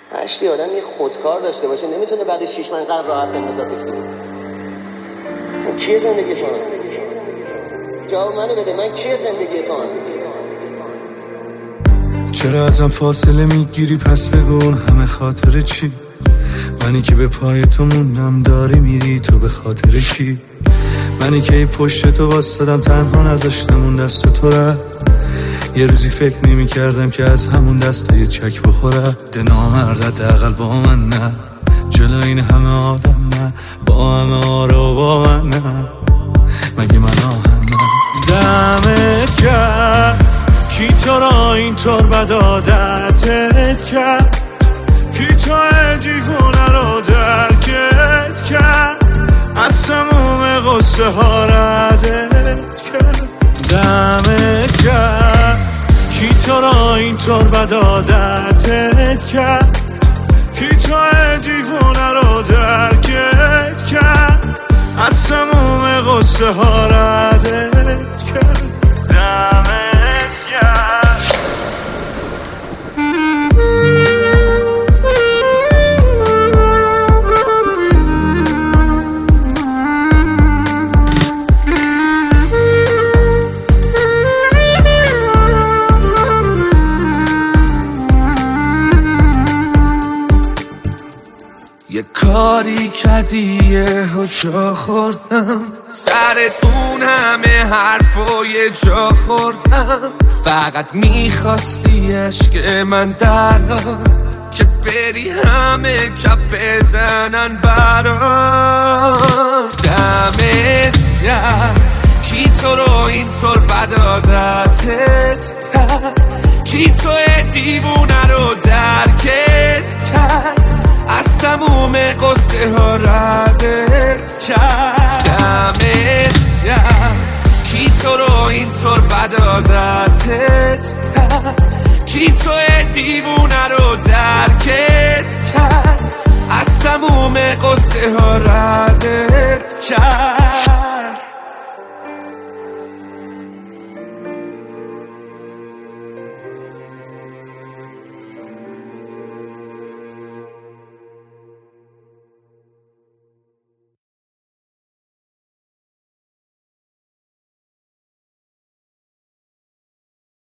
هشتی آدم یه خودکار داشته باشه نمیتونه بعد 6 ماه قرار راحت بندازتش دور. من کیه زندگی تو هم؟ جواب منو بده، من کیه زندگی تو هم؟ چرا ازم فاصله میگیری پس بگو همه خاطر چی؟ منی که به پای تو موندم داری میری تو به خاطر کی؟ منی که پشت تو واسدم تنها نذاشتم اون دست تو رد. یه روزی فکر نمی کردم که از همون دست یه چک بخوره. ده نامرد حداقل با من نه، جلو این همه آدم نه، با همه آره و با من نه، مگه من آهن نه. دمت کرد کی تو را اینطور بد عادتت کرد، کی تو دیوونه رو درکت کرد، از تموم قصه ها ردت کرد. دمت کرد کی تو را اینطور بد عادتت کرد، کی تو دیوونه رو درکت کرد، از تموم قصه ها ردت کرد. دمت کرد. یه کاری کردی یه جا خوردم، سرت اون همه حرفای جا خوردم، فقط میخواستی عشق من دراد که بری همه کف بزنن برات. دمت گرم کی تو رو اینطور بد عادتت کرد، کی تو دیوونه رو درکت کرد، از تموم قصه ها ردت کرد. دمت گرم کی تو رو اینطور بد عادتت کرد، کی تو دیوونه رو درکت کرد، از تموم قصه ها ردت کرد.